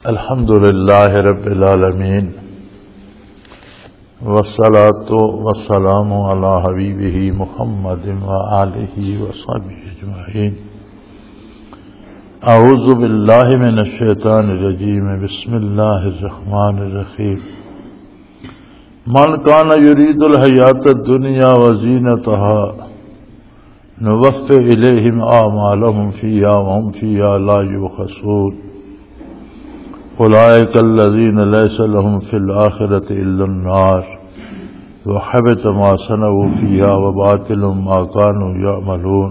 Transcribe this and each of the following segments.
الحمد للہ رب العالمین والصلاة والسلام علی حبیبہ محمد وآلہ وصحبہ اجمعین۔ اعوذ باللہ من الشیطان الرجیم، بسم اللہ الرحمن الرحیم۔ من کان یرید الحیاۃ الدنیا وزینتها نوفی الیہم اعمالہم فیہا وہم فیہا لا یبخسون۔ اولئک الذین لیس لهم فی الآخرۃ الا النار وحبط ما صنعوا فیہا وباطل ما کانوا یعملون۔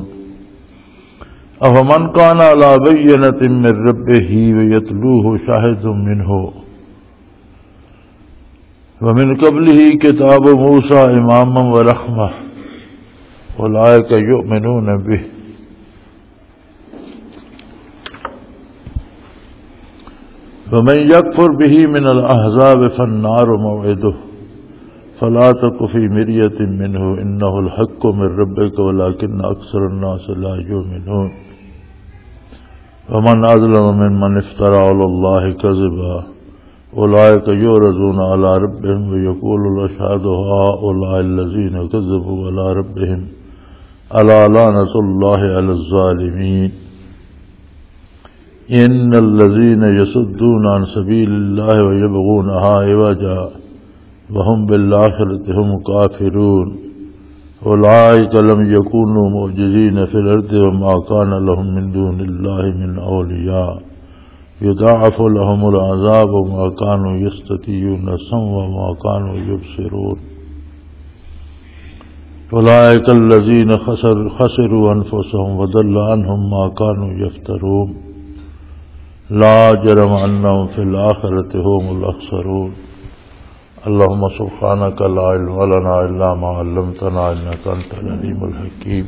افمن کان علی بینۃ من ربہ ویتلوہ شاہد منہ ومن قبلہ کتاب موسیٰ اماما ورحمۃ اولئک یؤمنون بہ۔ ومن یکفر بہ من الاحزاب فالنار موعدہ فلا تک فی مریۃ منہ انہ الحق من ربک ولکن اکثر الناس لا یؤمنون۔ ومن اظلم ممن افترى علی اللہ کذبا اولئک یعرضون علی ربہم ویقول الاشہاد ہؤلاء الذین کذبوا علی ربہم الا لعنۃ اللہ علی الظالمین۔ ان الذین یصدون عن سبیل اللہ ویبغونها عوجا وهم بالآخرۃ هم کافرون اولئک لم یکونوا معجزین فی الارض وما کان لهم من دون اللہ من اولیاء یضاعف لهم العذاب وما كانوا يستطيعون السمع وما كانوا يبصرون۔ اولئک الذین خسروا انفسهم وضل عنهم ما كانوا يفترون لا جرم انهم في الآخرة هم الاخسرون۔ اللهم سبحانك لا علم لنا الا ما علمتنا انك انت العليم الحكيم۔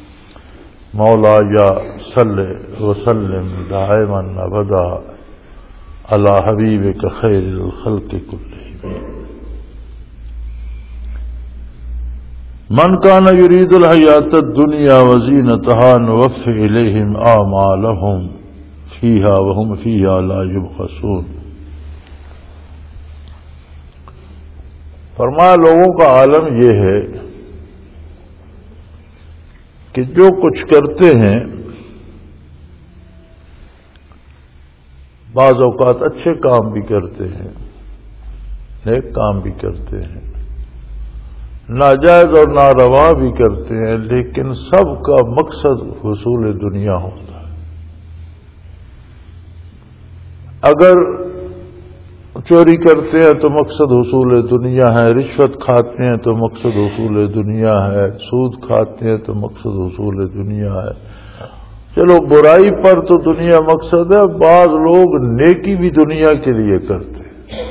مولاي صل وسلم دائما ابدا على حبيبك خير الخلق كلهم۔ من كان يريد الحياة الدنيا وزينتها نوفي إليهم أعمالهم فيها وهم فيها لا يبخسون۔ فرمایا لوگوں کا عالم یہ ہے کہ جو کچھ کرتے ہیں بعض اوقات اچھے کام بھی کرتے ہیں، نیک کام بھی کرتے ہیں، ناجائز اور ناروا بھی کرتے ہیں، لیکن سب کا مقصد حصول دنیا ہوتا ہے۔ اگر چوری کرتے ہیں تو مقصد حصول دنیا ہے، رشوت کھاتے ہیں تو مقصد حصول دنیا ہے، سود کھاتے ہیں تو مقصد حصول دنیا ہے۔ چلو برائی پر تو دنیا مقصد ہے، بعض لوگ نیکی بھی دنیا کے لیے کرتے ہیں،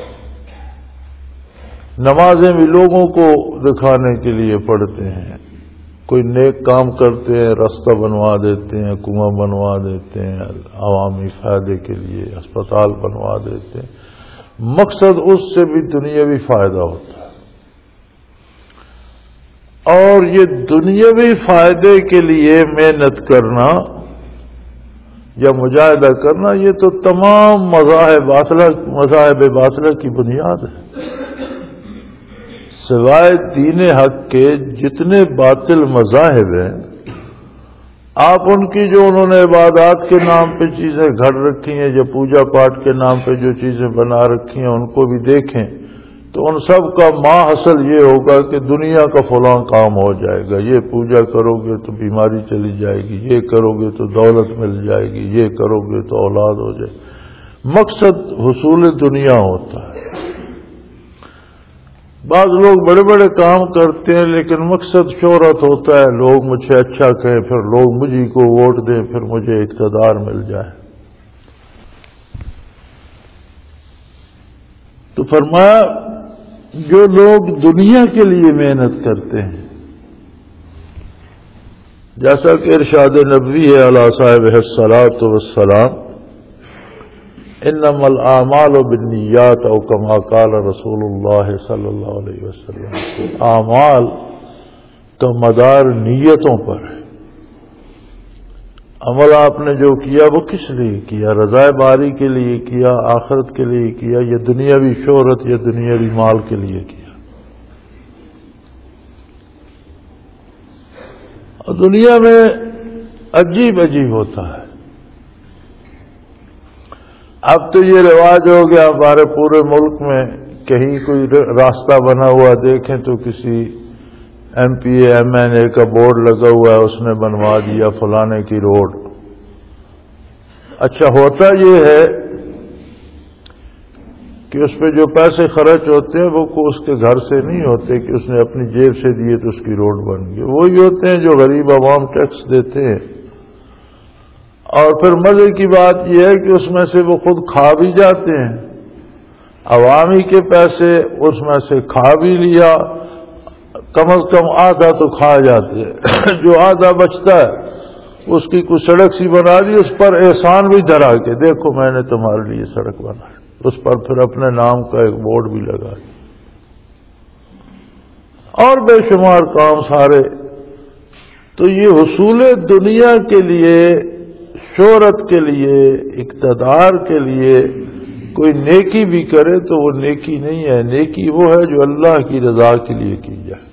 نمازیں بھی لوگوں کو دکھانے کے لیے پڑھتے ہیں، کوئی نیک کام کرتے ہیں، راستہ بنوا دیتے ہیں، کنواں بنوا دیتے ہیں، عوامی فائدے کے لیے اسپتال بنوا دیتے ہیں، مقصد اس سے بھی دنیاوی فائدہ ہوتا ہے۔ اور یہ دنیاوی فائدے کے لیے محنت کرنا یا مجاہدہ کرنا، یہ تو تمام مذاہب باطلہ کی بنیاد ہے۔ سوائے دین حق کے جتنے باطل مذاہب ہیں، آپ ان کی جو انہوں نے عبادات کے نام پہ چیزیں گھڑ رکھی ہیں یا پوجا پاٹ کے نام پہ جو چیزیں بنا رکھی ہیں ان کو بھی دیکھیں تو ان سب کا ماحصل یہ ہوگا کہ دنیا کا فلاں کام ہو جائے گا، یہ پوجا کرو گے تو بیماری چلی جائے گی، یہ کرو گے تو دولت مل جائے گی، یہ کرو گے تو اولاد ہو جائے گی، مقصد حصول دنیا ہوتا ہے۔ بعض لوگ بڑے بڑے کام کرتے ہیں لیکن مقصد شہرت ہوتا ہے، لوگ مجھ سے اچھا کہیں، پھر لوگ مجھے کو ووٹ دیں، پھر مجھے اقتدار مل جائے۔ تو فرمایا جو لوگ دنیا کے لیے محنت کرتے ہیں، جیسا کہ ارشاد نبوی ہے علی صاحبہ الصلاۃ والسلام، انما الاعمال بالنیات او کما قال رسول اللہ صلی اللہ علیہ وسلم، اعمال کا مدار نیتوں پر ہے۔ عمل آپ نے جو کیا وہ کس لیے کیا؟ رضائے باری کے لیے کیا، آخرت کے لیے کیا، یا دنیاوی شہرت یا دنیاوی مال کے لیے کیا؟ اور دنیا میں عجیب عجیب ہوتا ہے. اب تو یہ رواج ہو گیا ہمارے پورے ملک میں، کہیں کوئی راستہ بنا ہوا دیکھیں تو کسی M P A M N A کا بورڈ لگا ہوا ہے، اس نے بنوا دیا فلانے کی روڈ. اچھا ہوتا یہ ہے کہ اس پہ جو پیسے خرچ ہوتے ہیں وہ اس کے گھر سے نہیں ہوتے کہ اس نے اپنی جیب سے دیے تو اس کی روڈ بن گئی، وہی ہوتے ہیں جو غریب عوام ٹیکس دیتے ہیں. اور پھر مزے کی بات یہ ہے کہ اس میں سے وہ خود کھا بھی جاتے ہیں، عوامی کے پیسے اس میں سے کھا بھی لیا، کم از کم آدھا تو کھا جاتے ہیں. جو آدھا بچتا ہے اس کی کوئی سڑک سی بنا دی، اس پر احسان بھی دھرا کے دیکھو میں نے تمہارے لیے سڑک بنائی، اس پر پھر اپنے نام کا ایک بورڈ بھی لگا دیا، اور بے شمار کام سارے. تو یہ حصول دنیا کے لیے، شہرت کے لیے، اقتدار کے لیے کوئی نیکی بھی کرے تو وہ نیکی نہیں ہے. نیکی وہ ہے جو اللہ کی رضا کے لیے کی جائے.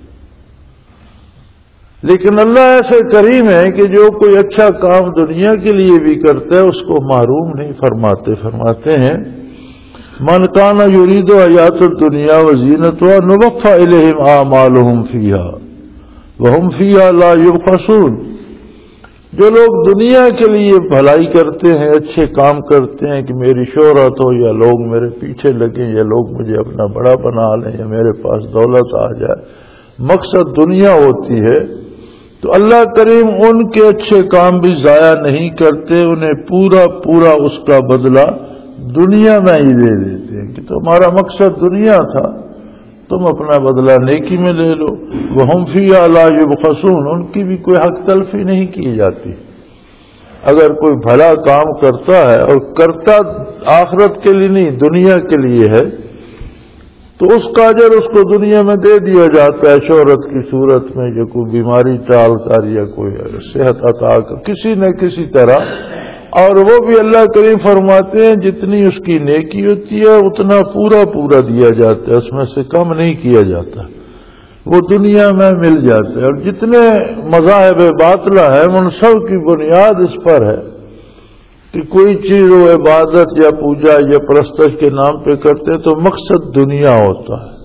لیکن اللہ ایسے کریم ہے کہ جو کوئی اچھا کام دنیا کے لیے بھی کرتا ہے اس کو محروم نہیں فرماتے. فرماتے ہیں من کان یرید حیات الدنیا وزینتها نوفی الیہم اعمالهم فیہا وہم فیہا لا یبخسون. جو لوگ دنیا کے لیے بھلائی کرتے ہیں، اچھے کام کرتے ہیں کہ میری شہرت ہو یا لوگ میرے پیچھے لگیں یا لوگ مجھے اپنا بڑا بنا لیں یا میرے پاس دولت آ جائے، مقصد دنیا ہوتی ہے، تو اللہ کریم ان کے اچھے کام بھی ضائع نہیں کرتے، انہیں پورا پورا اس کا بدلہ دنیا میں ہی دے دیتے ہیں کہ تمہارا مقصد دنیا تھا، تم اپنا بدلہ نیکی میں لے لو. وہم فیہا لا یبخسون، ان کی بھی کوئی حق تلفی نہیں کی جاتی. اگر کوئی بھلا کام کرتا ہے اور کرتا آخرت کے لیے نہیں دنیا کے لیے ہے تو اس کا اجر اس کو دنیا میں دے دیا جاتا ہے شہرت کی صورت میں، یا کوئی بیماری ٹال کر یا کوئی صحت عطا کر کسی نہ کسی طرح. اور وہ بھی اللہ کریم فرماتے ہیں جتنی اس کی نیکی ہوتی ہے اتنا پورا پورا دیا جاتا ہے، اس میں سے کم نہیں کیا جاتا، وہ دنیا میں مل جاتا ہے. اور جتنے مذاہب باطلہ ہیں ان سب کی بنیاد اس پر ہے کہ کوئی چیز وہ عبادت یا پوجا یا پرستش کے نام پہ کرتے تو مقصد دنیا ہوتا ہے.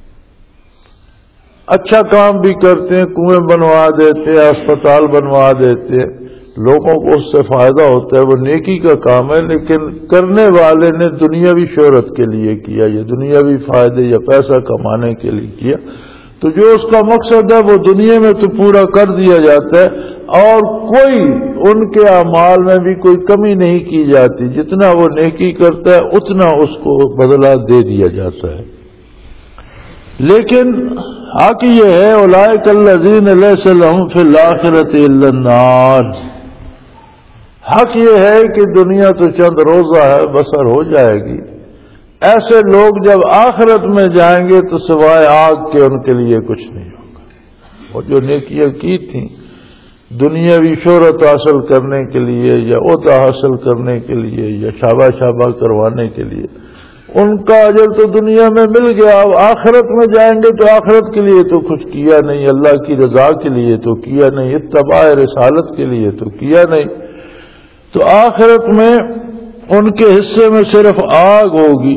اچھا کام بھی کرتے ہیں، کنویں بنوا دیتے ہیں، اسپتال بنوا دیتے ہیں، لوگوں کو اس سے فائدہ ہوتا ہے، وہ نیکی کا کام ہے، لیکن کرنے والے نے دنیاوی شہرت کے لیے کیا یا دنیاوی فائدے یا پیسہ کمانے کے لیے کیا. تو جو اس کا مقصد ہے وہ دنیا میں تو پورا کر دیا جاتا ہے اور کوئی ان کے اعمال میں بھی کوئی کمی نہیں کی جاتی، جتنا وہ نیکی کرتا ہے اتنا اس کو بدلہ دے دیا جاتا ہے. لیکن حق یہ ہے اولئک الذین لیس لہم فی الآخرۃ الا النار. حق یہ ہے کہ دنیا تو چند روزہ ہے، بسر ہو جائے گی. ایسے لوگ جب آخرت میں جائیں گے تو سوائے آگ کے ان کے لیے کچھ نہیں ہوگا. اور جو نیکیاں کی تھیں دنیاوی شہرت حاصل کرنے کے لیے یا عہدہ حاصل کرنے کے لیے یا شابہ شابہ کروانے کے لیے، ان کا اجر تو دنیا میں مل گیا. اب آخرت میں جائیں گے تو آخرت کے لیے تو کچھ کیا نہیں، اللہ کی رضا کے لیے تو کیا نہیں، اتباع رسالت کے لیے تو کیا نہیں. تو آخرت میں ان کے حصے میں صرف آگ ہوگی.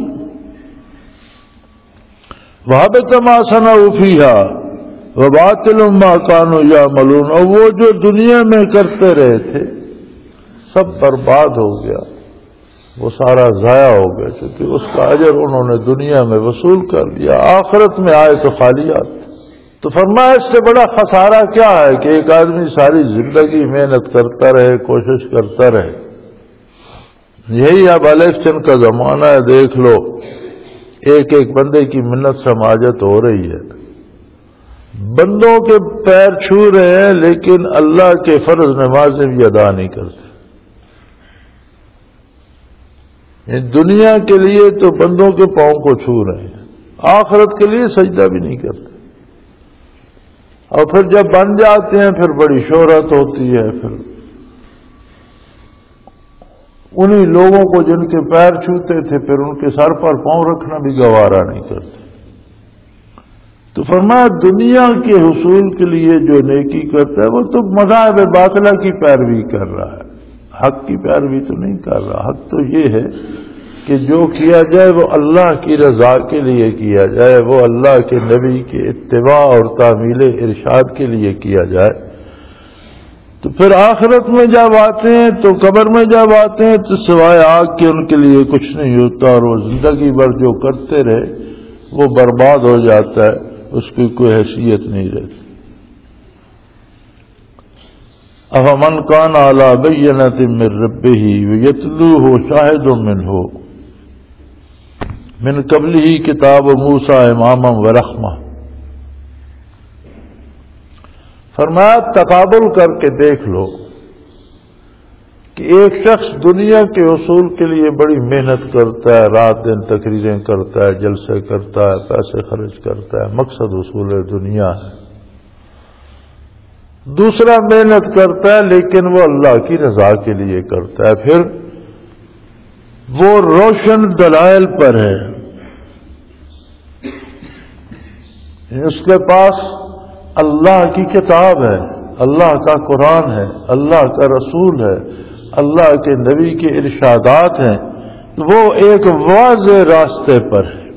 وَحَبِطَ مَا صَنَعُوا فِيهَا وَبَاطِلٌ مَا كَانُوا يَعْمَلُونَ. اور وہ جو دنیا میں کرتے رہے تھے سب برباد ہو گیا، وہ سارا ضائع ہو گیا، کیونکہ اس کا اجر انہوں نے دنیا میں وصول کر لیا، آخرت میں آئے تو خالیات. تو فرمایا اس سے بڑا خسارہ کیا ہے کہ ایک آدمی ساری زندگی محنت کرتا رہے، کوشش کرتا رہے. یہی اب الیکشن کا زمانہ ہے، دیکھ لو ایک ایک بندے کی منت سماجت ہو رہی ہے، بندوں کے پیر چھو رہے ہیں لیکن اللہ کے فرض نمازیں بھی ادا نہیں کرتے. دنیا کے لیے تو بندوں کے پاؤں کو چھو رہے ہیں، آخرت کے لیے سجدہ بھی نہیں کرتے. اور پھر جب بن جاتے ہیں پھر بڑی شہرت ہوتی ہے، پھر انہی لوگوں کو جن کے پیر چھوتے تھے پھر ان کے سر پر پاؤں رکھنا بھی گوارا نہیں کرتے. تو فرمایا دنیا کے حصول کے لیے جو نیکی کرتا ہے وہ تو مذاہب باطلہ کی پیروی کر رہا ہے، حق کی پیروی تو نہیں کر رہا. حق تو یہ ہے کہ جو کیا جائے وہ اللہ کی رضا کے لیے کیا جائے، وہ اللہ کے نبی کے اتباع اور تعمیل ارشاد کے لیے کیا جائے. تو پھر آخرت میں جب آتے ہیں تو قبر میں جب آتے ہیں تو سوائے آگ کے ان کے لیے کچھ نہیں ہوتا، اور وہ زندگی بھر جو کرتے رہے وہ برباد ہو جاتا ہے، اس کی کوئی حیثیت نہیں رہتی. افمن کان علی بینۃ من ربہ یتلوہ شاہد منہ من قبلہ کتاب موسیٰ اماما ورحمہ. فرمایا تقابل کر کے دیکھ لو کہ ایک شخص دنیا کے حصول کے لیے بڑی محنت کرتا ہے، رات دن تقریریں کرتا ہے، جلسے کرتا ہے، پیسے خرچ کرتا ہے، مقصد حصول دنیا ہے. دوسرا محنت کرتا ہے لیکن وہ اللہ کی رضا کے لیے کرتا ہے، پھر وہ روشن دلائل پر ہے، اس کے پاس اللہ کی کتاب ہے، اللہ کا قرآن ہے، اللہ کا رسول ہے، اللہ کے نبی کے ارشادات ہیں، وہ ایک واضح راستے پر ہے.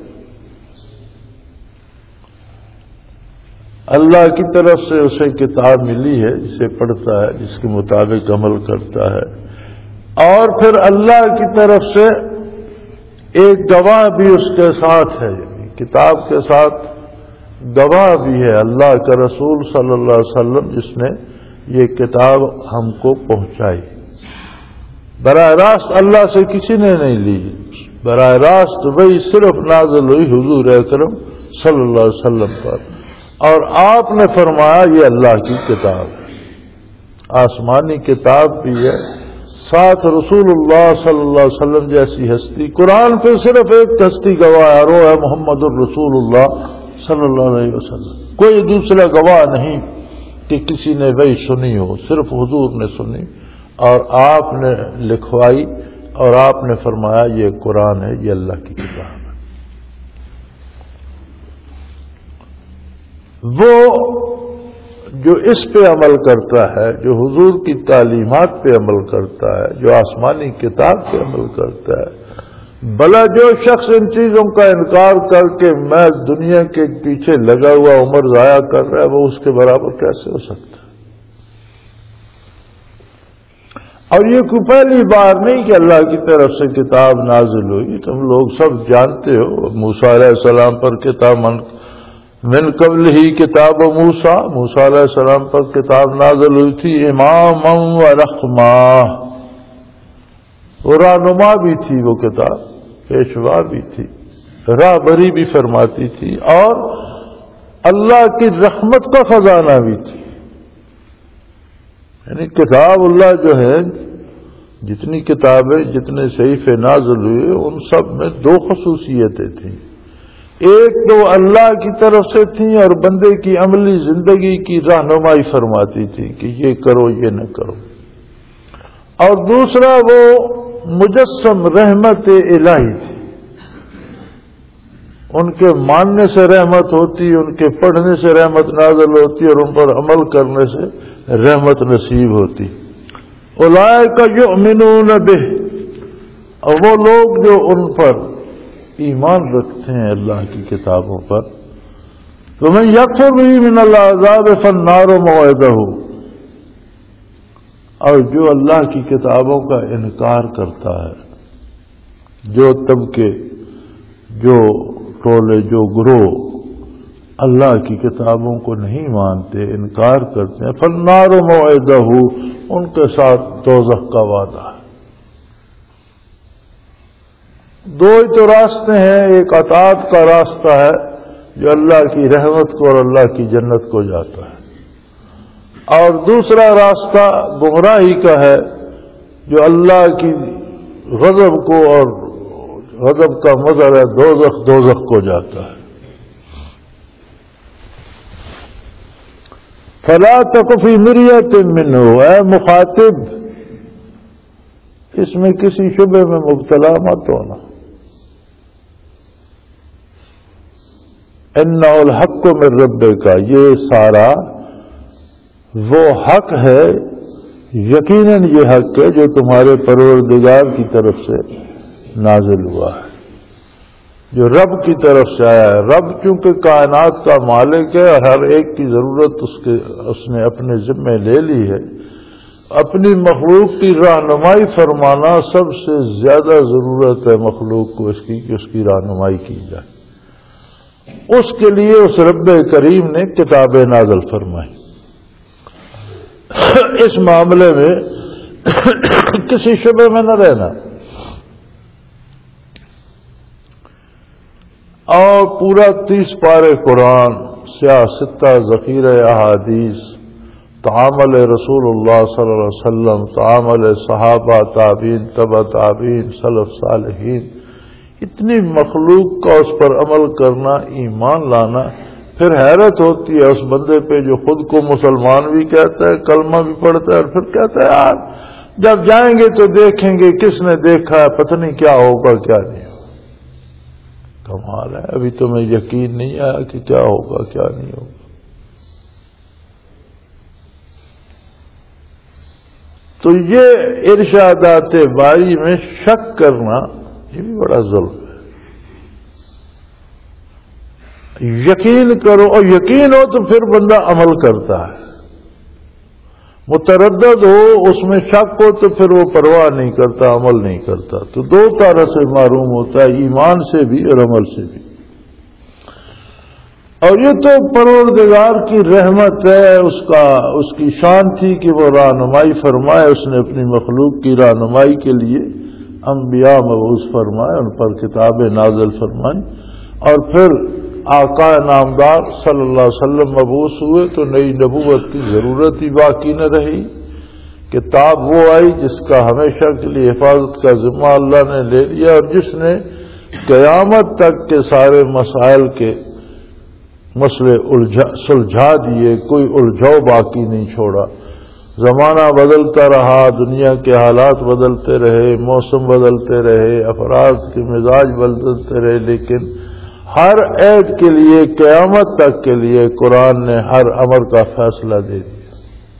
اللہ کی طرف سے اسے کتاب ملی ہے جسے پڑھتا ہے، جس کے مطابق عمل کرتا ہے، اور پھر اللہ کی طرف سے ایک گواہ بھی اس کے ساتھ ہے، کتاب کے ساتھ گواہ بھی ہے اللہ کا رسول صلی اللہ علیہ وسلم جس نے یہ کتاب ہم کو پہنچائی. براہ راست اللہ سے کسی نے نہیں لی، براہ راست وہی صرف نازل ہوئی حضور اکرم صلی اللہ علیہ وسلم پر، اور آپ نے فرمایا یہ اللہ کی کتاب ہے، آسمانی کتاب بھی ہے، ساتھ رسول اللہ صلی اللہ علیہ وسلم جیسی ہستی. قرآن پہ صرف ایک ہستی گواہ ہے، وہ ہے محمد الرسول اللہ صلی اللہ علیہ وسلم. کوئی دوسرا گواہ نہیں کہ کسی نے وہی سنی ہو، صرف حضور نے سنی اور آپ نے لکھوائی اور آپ نے فرمایا یہ قرآن ہے، یہ اللہ کی کتاب ہے. وہ جو اس پہ عمل کرتا ہے، جو حضور کی تعلیمات پہ عمل کرتا ہے، جو آسمانی کتاب پہ عمل کرتا ہے، بھلا جو شخص ان چیزوں کا انکار کر کے میں دنیا کے پیچھے لگا ہوا عمر ضائع کر رہا ہے، وہ اس کے برابر کیسے ہو سکتا ہے؟ اور یہ کوئی پہلی بار نہیں کہ اللہ کی طرف سے کتاب نازل ہوئی. تم لوگ سب جانتے ہو موسیٰ علیہ السلام پر کتاب من قبل ہی کتاب موسیٰ علیہ السلام پر کتاب نازل ہوئی تھی، اماما ورحمہ، اور رہنما بھی تھی وہ کتاب، پیشوا بھی تھی، راہبری بھی فرماتی تھی، اور اللہ کی رحمت کا خزانہ بھی تھی. یعنی کتاب اللہ جو ہے، جتنی کتابیں جتنے صحیفے نازل ہوئے ان سب میں دو خصوصیتیں تھیں. ایک تو اللہ کی طرف سے تھی اور بندے کی عملی زندگی کی رہنمائی فرماتی تھی کہ یہ کرو یہ نہ کرو، اور دوسرا وہ مجسم رحمت الہی تھی. ان کے ماننے سے رحمت ہوتی، ان کے پڑھنے سے رحمت نازل ہوتی، اور ان پر عمل کرنے سے رحمت نصیب ہوتی. اولئک یؤمنون بہ، اور وہ لوگ جو ان پر ایمان رکھتے ہیں اللہ کی کتابوں پر. فمن یکفر بہ من العذاب فالنار موعدہ، اور جو اللہ کی کتابوں کا انکار کرتا ہے، جو طبقے، جو ٹولے، جو گروہ اللہ کی کتابوں کو نہیں مانتے، انکار کرتے ہیں، فالنار موعدہ، ان کے ساتھ دوزخ کا وعدہ ہے. دو ہی تو راستے ہیں، ایک اطاعت کا راستہ ہے جو اللہ کی رحمت کو اور اللہ کی جنت کو جاتا ہے، اور دوسرا راستہ گمراہی کا ہے جو اللہ کی غضب کو اور غضب کا مظہر ہے دوزخ کو جاتا ہے. فلا تک فی مریۃ منہ، اے مخاطب اس میں کسی شبے میں مبتلا مت ہونا. اِنَّهُ الْحَقُّ مِن رَبِّكَ، یہ سارا وہ حق ہے، یقیناً یہ حق ہے جو تمہارے پروردگار کی طرف سے نازل ہوا ہے، جو رب کی طرف سے آیا ہے. رب چونکہ کائنات کا مالک ہے اور ہر ایک کی ضرورت اس نے اپنے ذمے لے لی ہے. اپنی مخلوق کی رہنمائی فرمانا سب سے زیادہ ضرورت ہے مخلوق کو اس کی کہ اس کی رہنمائی کی جائے. اس کے لیے اس رب کریم نے کتابیں نازل فرمائی. اس معاملے میں کسی شبے میں نہ رہنا. اور پورا 30 پارے قرآن، سیاستہ ذخیرہ احادیث، تعامل رسول اللہ صلی اللہ علیہ وسلم، تعامل صحابہ، تابعین، تبع تابعین، سلف صالحین، اتنی مخلوق کا اس پر عمل کرنا، ایمان لانا. پھر حیرت ہوتی ہے اس بندے پہ جو خود کو مسلمان بھی کہتا ہے، کلمہ بھی پڑھتا ہے، اور پھر کہتا ہے یار جب جائیں گے تو دیکھیں گے کس نے دیکھا ہے، پتہ نہیں کیا ہوگا کیا نہیں ہوگا. کمال ہے، ابھی تمہیں یقین نہیں آیا کہ کیا ہوگا کیا نہیں ہوگا. تو یہ ارشادات باری میں شک کرنا یہ بھی بڑا ظلم ہے. یقین کرو، اور یقین ہو تو پھر بندہ عمل کرتا ہے. متردد ہو، اس میں شک ہو تو پھر وہ پرواہ نہیں کرتا، عمل نہیں کرتا. تو دو طرح سے معلوم ہوتا ہے، ایمان سے بھی اور عمل سے بھی. اور یہ تو پروردگار کی رحمت ہے، اس کی شان تھی کہ وہ رہنمائی فرمائے. اس نے اپنی مخلوق کی رہنمائی کے لیے انبیاء مبعوث فرمائے، ان پر کتابیں نازل فرمائیں، اور پھر آقا نامدار صلی اللہ علیہ وسلم مبعوث ہوئے تو نئی نبوت کی ضرورت ہی باقی نہ رہی. کتاب وہ آئی جس کا ہمیشہ کے لیے حفاظت کا ذمہ اللہ نے لے لیا، اور جس نے قیامت تک کے سارے مسائل کے مسئلے سلجھا دیے، کوئی الجھاؤ باقی نہیں چھوڑا. زمانہ بدلتا رہا، دنیا کے حالات بدلتے رہے، موسم بدلتے رہے، افراد کے مزاج بدلتے رہے، لیکن ہر عید کے لیے قیامت تک کے لیے قرآن نے ہر امر کا فیصلہ دے دیا.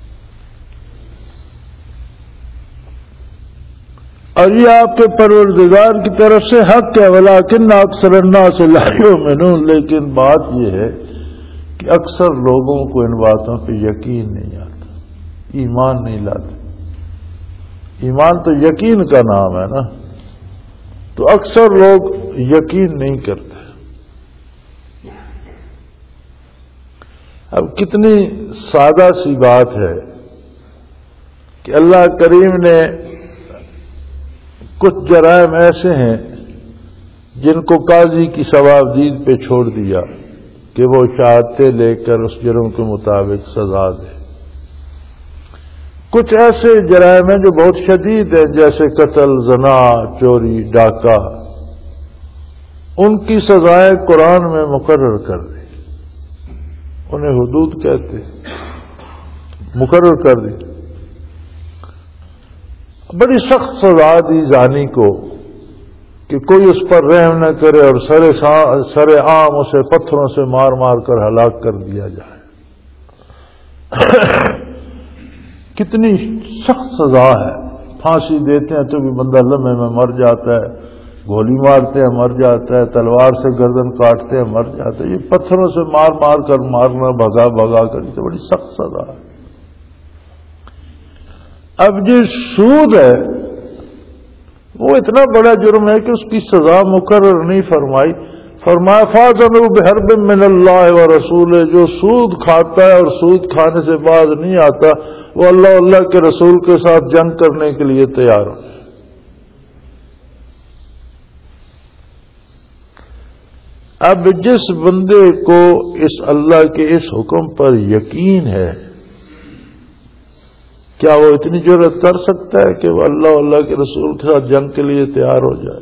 اور یہ آپ کے پروردگار کی طرف سے حق ہے. ولیکن اکثر الناس لا یؤمنون، لیکن بات یہ ہے کہ اکثر لوگوں کو ان باتوں پہ یقین نہیں آتا، ایمان نہیں لاتے. ایمان تو یقین کا نام ہے نا. تو اکثر لوگ یقین نہیں کرتے. اب کتنی سادہ سی بات ہے کہ اللہ کریم نے کچھ جرائم ایسے ہیں جن کو قاضی کی ثوابدید پہ چھوڑ دیا کہ وہ شہادتیں لے کر اس جرم کے مطابق سزا دے. کچھ ایسے جرائم ہیں جو بہت شدید ہیں، جیسے قتل، زنا، چوری، ڈاکہ. ان کی سزائیں قرآن میں مقرر کر دی، انہیں حدود کہتے ہیں، مقرر کر دی. بڑی سخت سزا دی زانی کو کہ کوئی اس پر رحم نہ کرے اور سر عام اسے پتھروں سے مار مار کر ہلاک کر دیا جائے. کتنی سخت سزا ہے. پھانسی دیتے ہیں تو بھی بندہ لمحے میں مر جاتا ہے، گولی مارتے ہیں مر جاتا ہے، تلوار سے گردن کاٹتے ہیں مر جاتا ہے. یہ پتھروں سے مار مار کر مارنا، بھگا بھگا کر، یہ تو بڑی سخت سزا ہے. اب جو سود ہے وہ اتنا بڑا جرم ہے کہ اس کی سزا مقرر نہیں فرمائی. فرمایا فَاذَنُوا بِحَرْبٍ مِّنَ اللَّهِ وَرَسُولِهِ. جو سود کھاتا ہے اور سود کھانے سے باز نہیں آتا وہ اللہ کے رسول کے ساتھ جنگ کرنے کے لیے تیار ہو. اب جس بندے کو اس اللہ کے اس حکم پر یقین ہے، کیا وہ اتنی جرأت کر سکتا ہے کہ وہ اللہ کے رسول کے ساتھ جنگ کے لیے تیار ہو جائے؟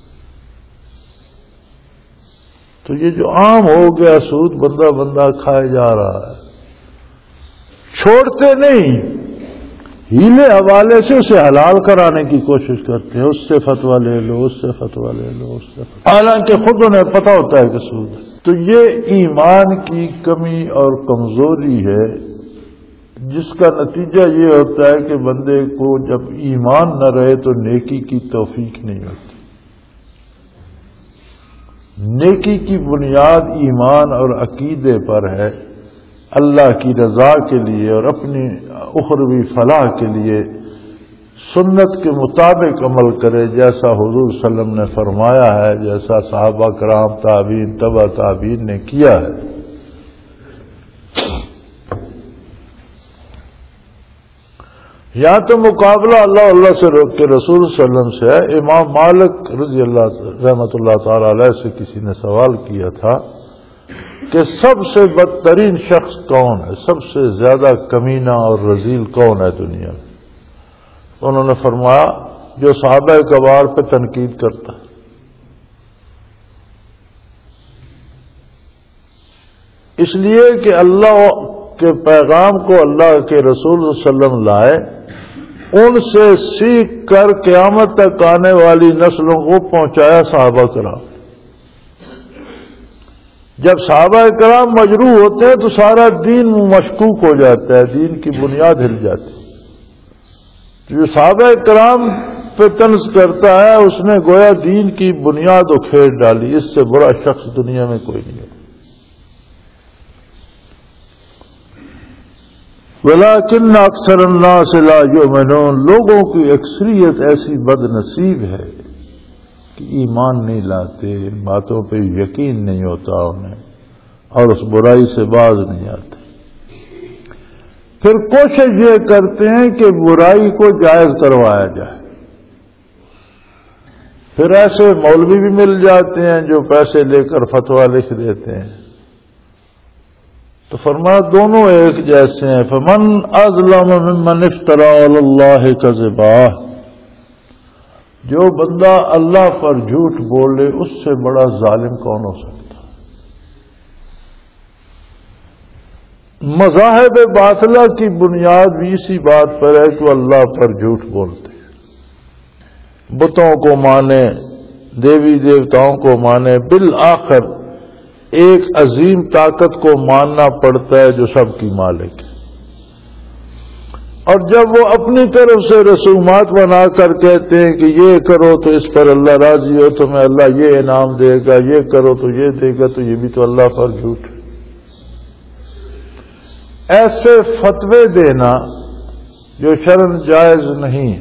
تو یہ جو عام ہو گیا سود بندہ کھائے جا رہا ہے، چھوڑتے نہیں. ہیلے حوالے سے اسے حلال کرانے کی کوشش کرتے ہیں، اس سے فتویٰ لے لو، اس سے فتویٰ لے لو، اس سے فتویٰ، حالانکہ خود انہیں پتہ ہوتا ہے کہ سود ہے۔ تو یہ ایمان کی کمی اور کمزوری ہے، جس کا نتیجہ یہ ہوتا ہے کہ بندے کو جب ایمان نہ رہے تو نیکی کی توفیق نہیں ہوتی۔ نیکی کی بنیاد ایمان اور عقیدے پر ہے، اللہ کی رضا کے لیے اور اپنی اخروی فلاح کے لیے سنت کے مطابق عمل کرے، جیسا حضور صلی اللہ علیہ وسلم نے فرمایا ہے، جیسا صحابہ کرام تابعین تبع تابعین نے کیا ہے۔ یہاں تو مقابلہ اللہ سے کے رسول صلی اللہ علیہ وسلم سے ہے۔ امام مالک رضی اللہ رحمۃ اللہ تعالی علیہ سے کسی نے سوال کیا تھا کہ سب سے بدترین شخص کون ہے، سب سے زیادہ کمینہ اور رذیل کون ہے دنیا میں؟ انہوں نے فرمایا جو صحابہ کبار پہ تنقید کرتا ہے۔ اس لیے کہ اللہ کے پیغام کو اللہ کے رسول صلی اللہ علیہ وسلم لائے، ان سے سیکھ کر قیامت تک آنے والی نسلوں کو پہنچایا صحابہ کرام۔ جب صحابہ کرام مجروح ہوتے ہیں تو سارا دین مشکوک ہو جاتا ہے، دین کی بنیاد ہل جاتی ہے۔ جو صحابہ کرام پہ طنز کرتا ہے اس نے گویا دین کی بنیاد اکھیڑ ڈالی، اس سے برا شخص دنیا میں کوئی نہیں ہے۔ وَلَٰكِنَّ أَكْثَرَ النَّاسِ لَا يُؤْمِنُونَ، لوگوں کی اکثریت ایسی بد نصیب ہے کہ ایمان نہیں لاتے، ان باتوں پہ یقین نہیں ہوتا انہیں، اور اس برائی سے باز نہیں آتے۔ پھر کوشش یہ کرتے ہیں کہ برائی کو جائز کروایا جائے۔ پھر ایسے مولوی بھی مل جاتے ہیں جو پیسے لے کر فتویٰ لکھ دیتے ہیں، تو فرمایا دونوں ایک جیسے ہیں۔ فمن اظلم ممن افترى علی اللہ کذبا، جو بندہ اللہ پر جھوٹ بولے اس سے بڑا ظالم کون ہو سکتا؟ مذاہب باطلہ کی بنیاد بھی اسی بات پر ہے کہ اللہ پر جھوٹ بولتے ہیں، بتوں کو مانے، دیوی دیوتاؤں کو مانے، بالآخر ایک عظیم طاقت کو ماننا پڑتا ہے جو سب کی مالک ہے۔ اور جب وہ اپنی طرف سے رسومات بنا کر کہتے ہیں کہ یہ کرو تو اس پر اللہ راضی ہو، تمہیں اللہ یہ انعام دے گا، یہ کرو تو یہ دے گا، تو یہ بھی تو اللہ پر جھوٹ ہے۔ ایسے فتوے دینا جو شرعاً جائز نہیں۔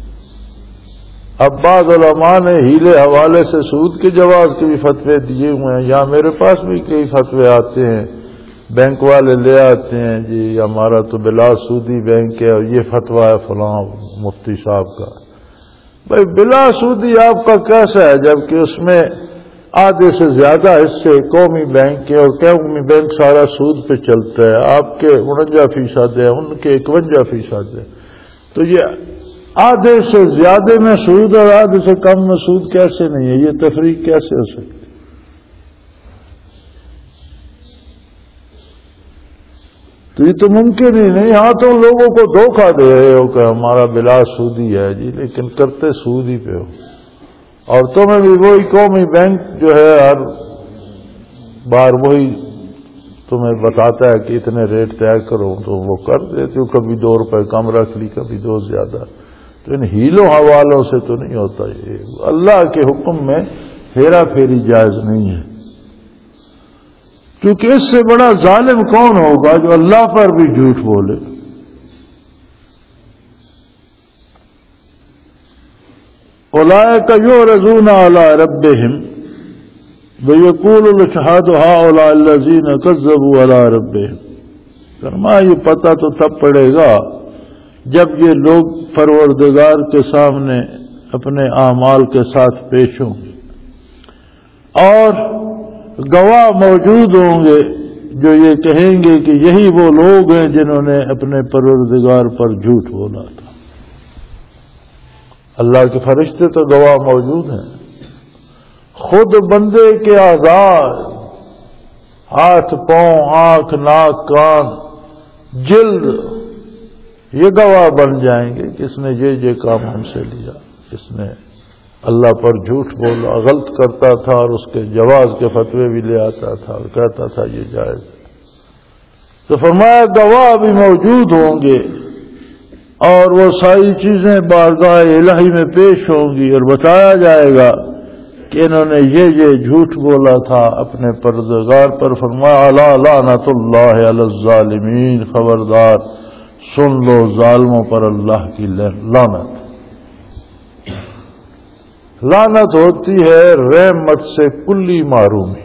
اب بعض علماء نے ہیلے حوالے سے سود کے جواز کے بھی فتوے دیے ہوئے ہیں، یا میرے پاس بھی کئی فتوے آتے ہیں، بینک والے لے آتے ہیں جی ہمارا تو بلا سودی بینک ہے اور یہ فتویٰ ہے فلاں مفتی صاحب کا۔ بھائی بلا سودی آپ کا کیسا ہے جبکہ اس میں آدھے سے زیادہ حصے قومی بینک کے، اور قومی بینک سارا سود پہ چلتا ہے، آپ کے 49% ہے، ان کے 51% ہے، تو یہ آدھے سے زیادہ میں سود اور آدھے سے کم میں سود کیسے نہیں ہے؟ یہ تفریق کیسے ہو سکتی؟ تو یہ تو ممکن ہی نہیں۔ ہاں تو لوگوں کو دھوکہ دے رہے ہو کہ ہمارا بلا سودی ہے جی، لیکن کرتے سود ہی پہ ہو، اور تمہیں بھی وہی قومی بینک جو ہے ہر بار وہی تمہیں بتاتا ہے کہ اتنے ریٹ طے کرو تو وہ کر دیتے ہو، کبھی 2 روپے کم رکھ لی، کبھی 2 زیادہ۔ تو ان ہیلوں حوالوں سے تو نہیں ہوتا، یہ اللہ کے حکم میں ہیرا پھیری جائز نہیں ہے، کیونکہ اس سے بڑا ظالم کون ہوگا جو اللہ پر بھی جھوٹ بولے۔ اولئک یعرضون علی ربہم ویقول الاشہاد ہؤلاء الذین کذبوا علی ربہم، فرمایا یہ پتہ تو تب پڑے گا جب یہ لوگ پروردگار کے سامنے اپنے اعمال کے ساتھ پیش ہوں گے اور گواہ موجود ہوں گے جو یہ کہیں گے کہ یہی وہ لوگ ہیں جنہوں نے اپنے پروردگار پر جھوٹ بولا تھا۔ اللہ کے فرشتے تو گواہ موجود ہیں، خود بندے کے اعضاء، ہاتھ پاؤں، آنکھ ناک کان، جلد، یہ گواہ بن جائیں گے کہ اس نے یہ کام ہم سے لیا، اس نے اللہ پر جھوٹ بولا، غلط کرتا تھا اور اس کے جواز کے فتوے بھی لے آتا تھا اور کہتا تھا یہ جائز ہے۔ تو فرمایا گواہ بھی موجود ہوں گے اور وہ ساری چیزیں بارگاہ الہی میں پیش ہوں گی اور بتایا جائے گا کہ انہوں نے یہ جھوٹ بولا تھا اپنے پروردگار پر۔ فرمایا الا لعنت اللہ علی الظالمین، خبردار سن لو ظالموں پر اللہ کی لعنت۔ لعنت ہوتی ہے رحمت سے کلی محرومی،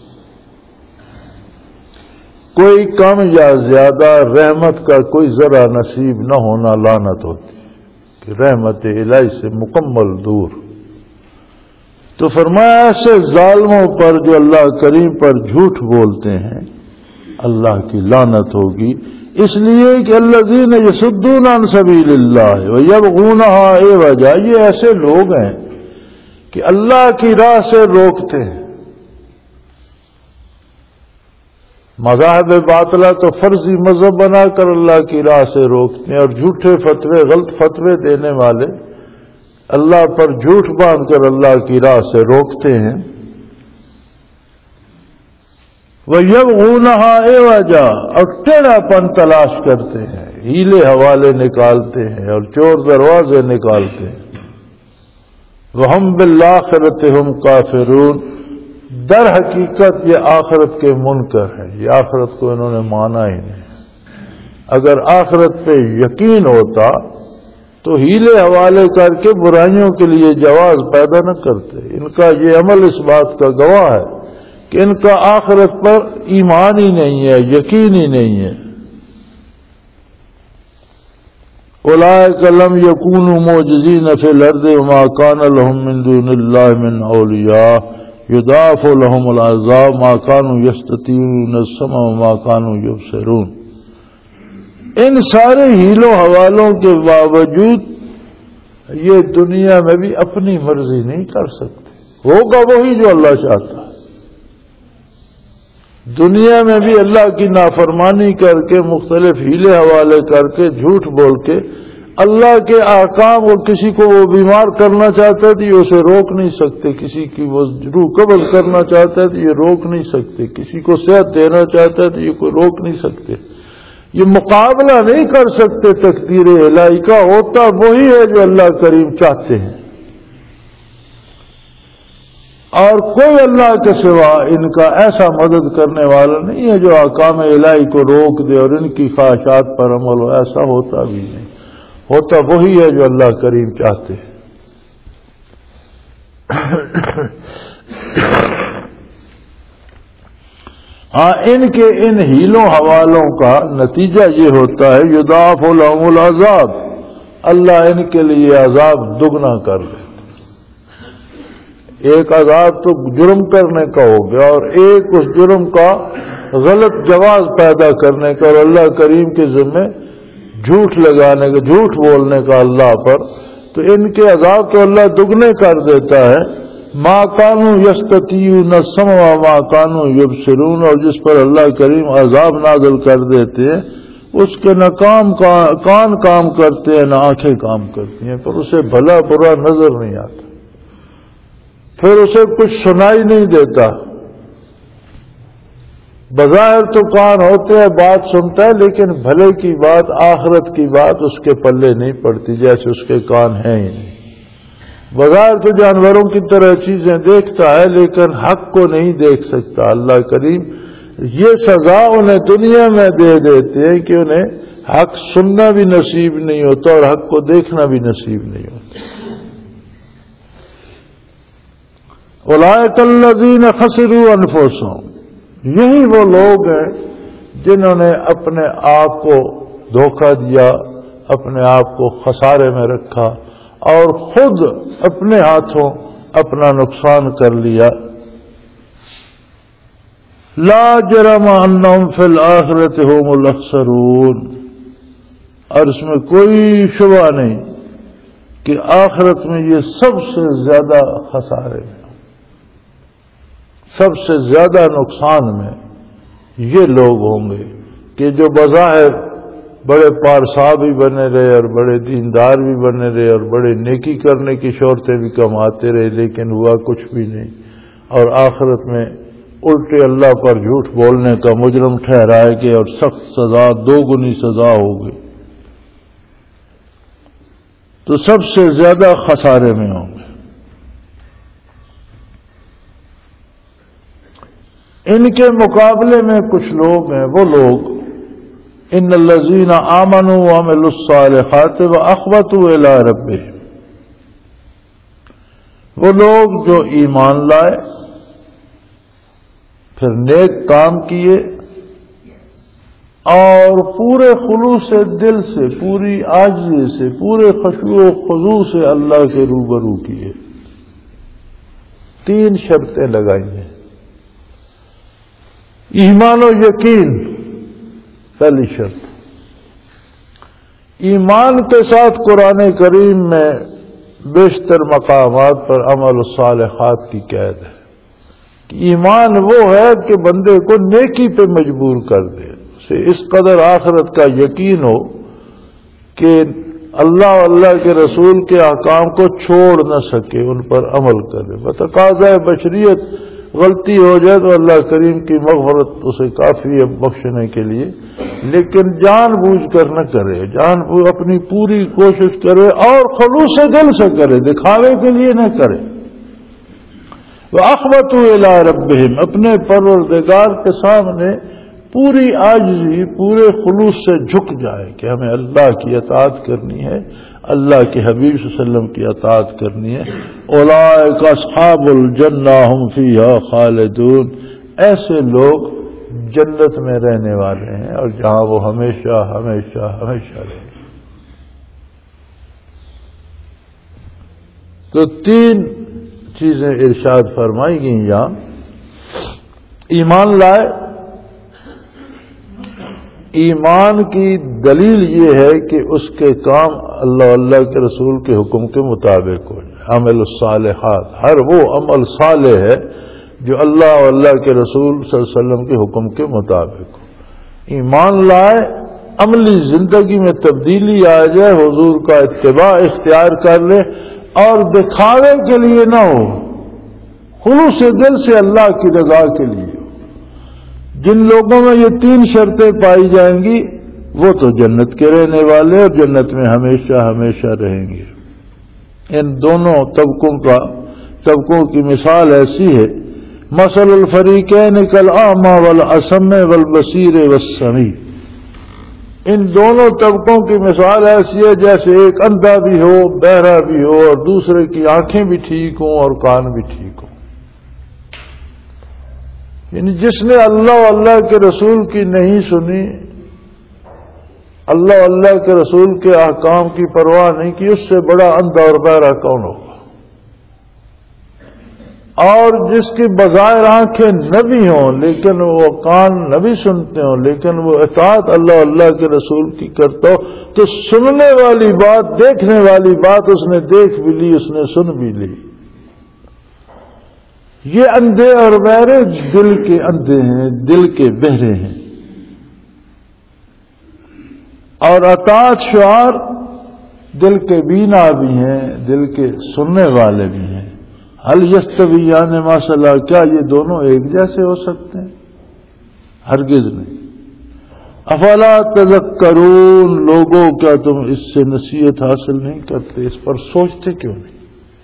کوئی کم یا زیادہ رحمت کا کوئی ذرا نصیب نہ ہونا لعنت ہوتی ہے کہ رحمت الہی سے مکمل دور۔ تو فرمایا ایسے ظالموں پر جو اللہ کریم پر جھوٹ بولتے ہیں اللہ کی لعنت ہوگی، اس لیے کہ الذین یصدون عن سبیل اللہ ویبغونها عوجا، یہ ایسے لوگ ہیں کہ اللہ کی راہ سے روکتے ہیں۔ مذاہب باطلہ تو فرضی مذہب بنا کر اللہ کی راہ سے روکتے ہیں، اور جھوٹے فتوے، غلط فتوے دینے والے اللہ پر جھوٹ باندھ کر اللہ کی راہ سے روکتے ہیں۔ وَيَبْغُونَهَا عِوَجًا، اور ٹیڑھا پن تلاش کرتے ہیں، ہیلے حوالے نکالتے ہیں اور چور دروازے نکالتے ہیں۔ وَهُمْ بِالْآخِرَةِ هُمْ كَافِرُونَ، در حقیقت یہ آخرت کے منکر ہیں، یہ آخرت کو انہوں نے مانا ہی نہیں۔ اگر آخرت پہ یقین ہوتا تو ہیلے حوالے کر کے برائیوں کے لیے جواز پیدا نہ کرتے۔ ان کا یہ عمل اس بات کا گواہ ہے کہ ان کا آخرت پر ایمان ہی نہیں ہے، یقین ہی نہیں ہے۔ اولئک لم یکونوا معجزین فی الارض وما کان لهم من دون اللہ من اولیاء یضاعف لهم العذاب ما كانوا یستطیعون السمع وما كانوا یبصرون۔ ان سارے ہیلوں حوالوں کے باوجود یہ دنیا میں بھی اپنی مرضی نہیں کر سکتے، ہوگا وہی جو اللہ چاہتا ہے۔ دنیا میں بھی اللہ کی نافرمانی کر کے، مختلف ہیلے حوالے کر کے، جھوٹ بول کے اللہ کے احکام، اور کسی کو وہ بیمار کرنا چاہتا ہے تو یہ اسے روک نہیں سکتے، کسی کی وہ روح قبض کرنا چاہتا ہے تو یہ روک نہیں سکتے، کسی کو صحت دینا چاہتا ہے تو یہ کوئی روک نہیں سکتے۔ یہ مقابلہ نہیں کر سکتے تقدیر الہی کا، ہوتا وہی ہے جو اللہ کریم چاہتے ہیں، اور کوئی اللہ کے سوا ان کا ایسا مدد کرنے والا نہیں ہے جو احکام الہی کو روک دے اور ان کی خواہشات پر عمل ہو، ایسا ہوتا بھی نہیں، ہوتا وہی ہے جو اللہ کریم چاہتے ہیں۔ ہاں، ان کے ان ہیلوں حوالوں کا نتیجہ یہ ہوتا ہے یضاعف لهم العذاب، اللہ ان کے لیے عذاب دگنا کر دیتا۔ ایک عذاب تو جرم کرنے کا ہو گیا، اور ایک اس جرم کا غلط جواز پیدا کرنے کا اور اللہ کریم کے ذمہ جھوٹ لگانے کا، جھوٹ بولنے کا اللہ پر، تو ان کے عذاب تو اللہ دگنے کر دیتا ہے۔ ما کانوا یستطیعون السمع وما کانوا یبصرون، اور جس پر اللہ کریم عذاب نازل کر دیتے ہیں اس کے نہ کان کام کرتے ہیں نہ آنکھیں کام کرتی ہیں، پر اسے بھلا برا نظر نہیں آتا، پھر اسے کچھ سنائی نہیں دیتا۔ بظاہر تو کان ہوتے ہیں، بات سنتا ہے، لیکن بھلے کی بات، آخرت کی بات اس کے پلے نہیں پڑتی، جیسے اس کے کان ہیں ہی نہیں۔ بظاہر تو جانوروں کی طرح چیزیں دیکھتا ہے، لیکن حق کو نہیں دیکھ سکتا۔ اللہ کریم یہ سزا انہیں دنیا میں دے دیتے ہیں کہ انہیں حق سننا بھی نصیب نہیں ہوتا اور حق کو دیکھنا بھی نصیب نہیں ہوتا۔ اولئک الذین خسروا انفسهم، یہی وہ لوگ ہیں جنہوں نے اپنے آپ کو دھوکہ دیا، اپنے آپ کو خسارے میں رکھا اور خود اپنے ہاتھوں اپنا نقصان کر لیا۔ لا جرم انہم فی الآخرۃ ھم الاخسرون، اور اس میں کوئی شبہ نہیں کہ آخرت میں یہ سب سے زیادہ خسارے میں، سب سے زیادہ نقصان میں یہ لوگ ہوں گے کہ جو بظاہر بڑے پارسا بھی بنے رہے اور بڑے دیندار بھی بنے رہے اور بڑے نیکی کرنے کی شہرتیں بھی کماتے رہے، لیکن ہوا کچھ بھی نہیں، اور آخرت میں الٹے اللہ پر جھوٹ بولنے کا مجرم ٹھہرائے گئے اور سخت سزا، 2 گنی سزا ہوگی، تو سب سے زیادہ خسارے میں ہوں گے۔ ان کے مقابلے میں کچھ لوگ ہیں، وہ لوگ ان الذین آمنوا وعملوا الصالحات واخبتوا الی ربہم، وہ لوگ جو ایمان لائے، پھر نیک کام کیے اور پورے خلوص دل سے، پوری عاجزی سے، پورے خشوع و خضوع سے اللہ کے روبرو کیے۔ 3 شرطیں لگائی ہیں۔ ایمان و یقین پہلی شرط۔ ایمان کے ساتھ قرآن کریم میں بیشتر مقامات پر عمل الصالحات کی قید ہے کہ ایمان وہ ہے کہ بندے کو نیکی پہ مجبور کر دے، اسے اس قدر آخرت کا یقین ہو کہ اللہ اللہ کے رسول کے احکام کو چھوڑ نہ سکے، ان پر عمل کرے۔ بتقاضۂ بشریت غلطی ہو جائے تو اللہ کریم کی مغفرت اسے کافی ہے بخشنے کے لیے، لیکن جان بوجھ کر نہ کرے، اپنی پوری کوشش کرے اور خلوص دل سے کرے، دکھاوے کے لیے نہ کرے۔ وَأَخْبَتُوا إِلَىٰ رَبِّهِمْ، اپنے پروردگار کے سامنے پوری عاجزی، پورے خلوص سے جھک جائے کہ ہمیں اللہ کی اطاعت کرنی ہے، اللہ کے حبیب صلی اللہ علیہ وسلم کی اطاعت کرنی ہے۔ اولئک اصحاب الجنہ ھم فیہا خالدون، ایسے لوگ جنت میں رہنے والے ہیں اور جہاں وہ ہمیشہ ہمیشہ ہمیشہ رہیں گے۔ تو 3 چیزیں ارشاد فرمائی گئیں یہاں۔ ایمان لائے، ایمان کی دلیل یہ ہے کہ اس کے کام اللہ کے رسول کے حکم کے مطابق ہو جائے۔ عمل الصالحات، ہر وہ عمل صالح ہے جو اللہ کے رسول صلی اللہ علیہ وسلم کے حکم کے مطابق ہو۔ ایمان لائے، عملی زندگی میں تبدیلی آ جائے، حضور کا اتباع اختیار کر لے اور دکھاوے کے لیے نہ ہو، خلوص دل سے اللہ کی رضا کے لیے۔ جن لوگوں میں یہ 3 شرطیں پائی جائیں گی وہ تو جنت کے رہنے والے اور جنت میں ہمیشہ ہمیشہ رہیں گے۔ ان دونوں طبقوں کی مثال ایسی ہے، مثل الفریقین کالاعمی والاصم والبصیر والسمیع، ان دونوں طبقوں کی مثال ایسی ہے جیسے ایک اندھا بھی ہو، بہرا بھی ہو اور دوسرے کی آنکھیں بھی ٹھیک ہوں اور کان بھی ٹھیک ہوں۔ یعنی جس نے اللہ کے رسول کی نہیں سنی، اللہ کے رسول کے احکام کی پرواہ نہیں کی، اس سے بڑا اندھا اور بہرا کون ہوگا؟ اور جس کی بظاہر آنکھیں نہ بھی ہوں لیکن وہ کان نہ بھی سنتے ہوں لیکن وہ اطاعت اللہ کے رسول کی کرتا ہو، تو سننے والی بات، دیکھنے والی بات اس نے دیکھ بھی لی، اس نے سن بھی لی۔ یہ اندھے اور بہرے دل کے اندھے ہیں، دل کے بہرے ہیں۔ اور اطاعت شعار دل کے بینا بھی ہیں، دل کے سننے والے بھی ہیں۔ هل یستویان مثلا، کیا یہ دونوں ایک جیسے ہو سکتے ہیں؟ ہرگز نہیں۔ افلا تذکرون، لوگوں کیا تم اس سے نصیحت حاصل نہیں کرتے، اس پر سوچتے کیوں نہیں؟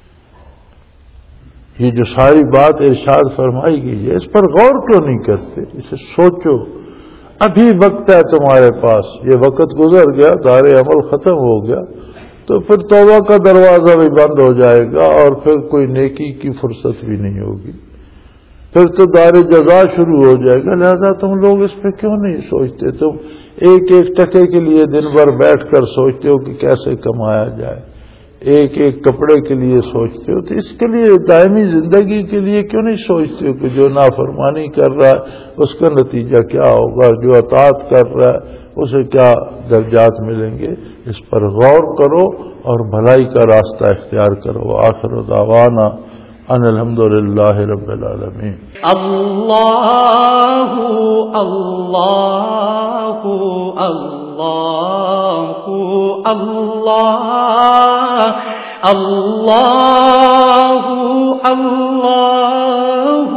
یہ جو ساری بات ارشاد فرمائی گئی ہے اس پر غور کیوں نہیں کرتے؟ اسے سوچو، ابھی وقت ہے تمہارے پاس، یہ وقت گزر گیا، دار عمل ختم ہو گیا تو پھر توبہ کا دروازہ بھی بند ہو جائے گا اور پھر کوئی نیکی کی فرصت بھی نہیں ہوگی، پھر تو دار جزا شروع ہو جائے گا۔ لہذا تم لوگ اس پہ کیوں نہیں سوچتے؟ تم ایک ایک ٹکے کے لیے دن بھر بیٹھ کر سوچتے ہو کہ کیسے کمایا جائے، ایک ایک کپڑے کے لیے سوچتے ہو، تو اس کے لیے دائمی زندگی کے لیے کیوں نہیں سوچتے ہو کہ جو نافرمانی کر رہا ہے اس کا نتیجہ کیا ہوگا، جو اطاعت کر رہا ہے اسے کیا درجات ملیں گے؟ اس پر غور کرو اور بھلائی کا راستہ اختیار کرو۔ آخر دعوانا ان الحمدللہ رب العالمین۔ اللہ اللہ اللہ اللہ اللہ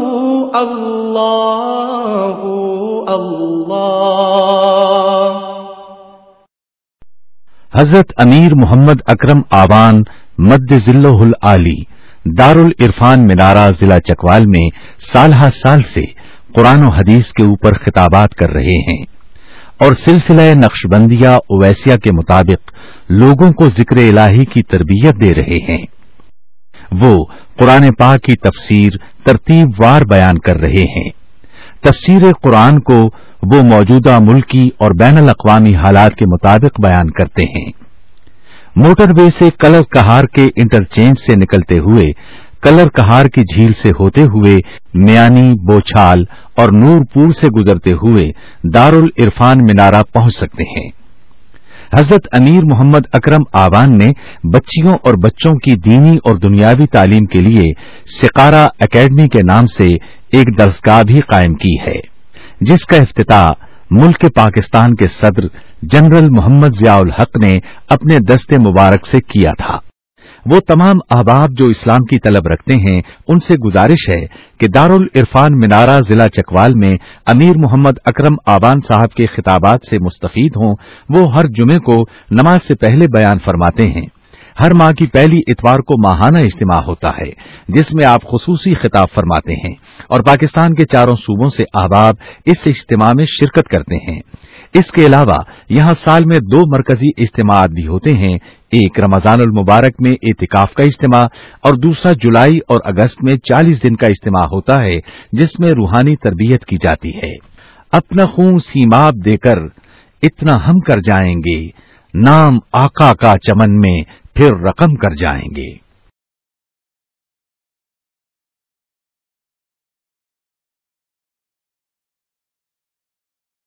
اللہ اللہ۔ حضرت امیر محمد اکرم آوان مد ذلہ العالی دارالعرفان منارہ ضلع چکوال میں سالہ سال سے قرآن و حدیث کے اوپر خطابات کر رہے ہیں اور سلسلہ نقشبندیہ اویسیہ کے مطابق لوگوں کو ذکر الہی کی تربیت دے رہے ہیں۔ وہ قرآن پاک کی تفسیر ترتیب وار بیان کر رہے ہیں۔ تفسیر قرآن کو وہ موجودہ ملکی اور بین الاقوامی حالات کے مطابق بیان کرتے ہیں۔ موٹر وے سے کلر کہار کے انٹرچینج سے نکلتے ہوئے کلر کہار کی جھیل سے ہوتے ہوئے میانی، بوچھال اور نور پور سے گزرتے ہوئے دارالعرفان منارہ پہنچ سکتے ہیں۔ حضرت امیر محمد اکرم آوان نے بچیوں اور بچوں کی دینی اور دنیاوی تعلیم کے لیے سقارہ اکیڈمی کے نام سے ایک درسگاہ بھی قائم کی ہے، جس کا افتتاح ملک پاکستان کے صدر جنرل محمد ضیاء الحق نے اپنے دست مبارک سے کیا تھا۔ وہ تمام احباب جو اسلام کی طلب رکھتے ہیں ان سے گزارش ہے کہ دارالعرفان منارہ ضلع چکوال میں امیر محمد اکرم آوان صاحب کے خطابات سے مستفید ہوں۔ وہ ہر جمعے کو نماز سے پہلے بیان فرماتے ہیں۔ ہر ماہ کی پہلی اتوار کو ماہانہ اجتماع ہوتا ہے جس میں آپ خصوصی خطاب فرماتے ہیں اور پاکستان کے چاروں صوبوں سے احباب اس اجتماع میں شرکت کرتے ہیں۔ اس کے علاوہ یہاں سال میں 2 مرکزی اجتماعات بھی ہوتے ہیں، ایک رمضان المبارک میں اعتکاف کا اجتماع اور دوسرا جولائی اور اگست میں 40 دن کا اجتماع ہوتا ہے جس میں روحانی تربیت کی جاتی ہے۔ اپنا خون سیماب دے کر اتنا ہم کر جائیں گے، نام آقا کا چمن میں پھر رقم کر جائیں گے۔